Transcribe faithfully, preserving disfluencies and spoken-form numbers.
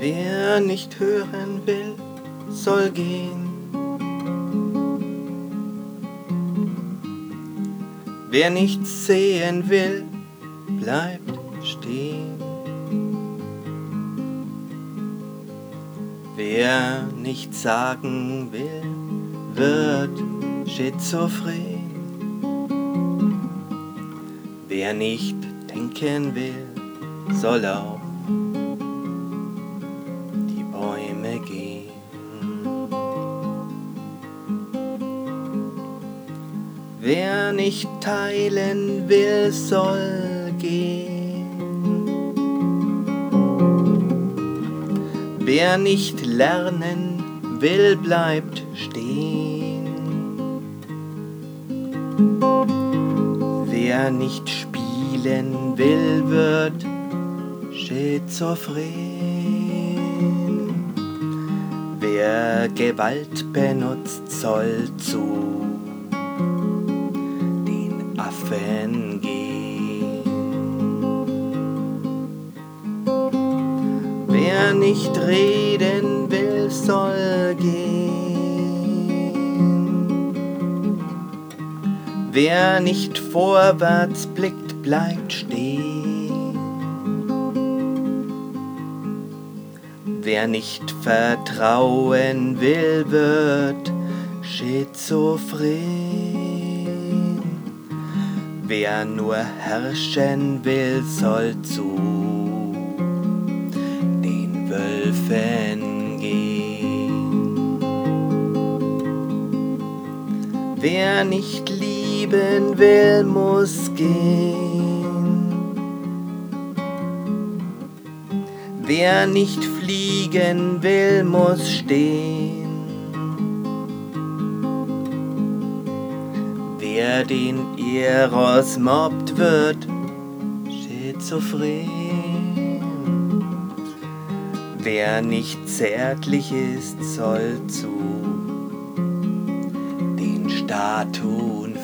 Wer nicht hören will, soll gehen. Wer nichts sehen will, bleibt stehen. Wer nichts sagen will, wird schizophren. Wer nicht denken will, soll auf die Bäume gehen. Wer nicht teilen will, soll gehen. Wer nicht lernen will, bleibt stehen. Wer nicht spielen will, wird schizophren. Wer Gewalt benutzt, soll zu den Affen gehen. Wer nicht reden will, soll gehen. Wer nicht vorwärts blickt, bleibt stehen. Wer nicht vertrauen will, wird schizophren. Wer nur herrschen will, soll zu den Wölfen gehen. Wer nicht lieben will, muss gehen. Wer nicht fliegen will, muss stehen. Wer den Eros mobbt, wird schizophren. Wer nicht zärtlich ist, soll zu den Statuen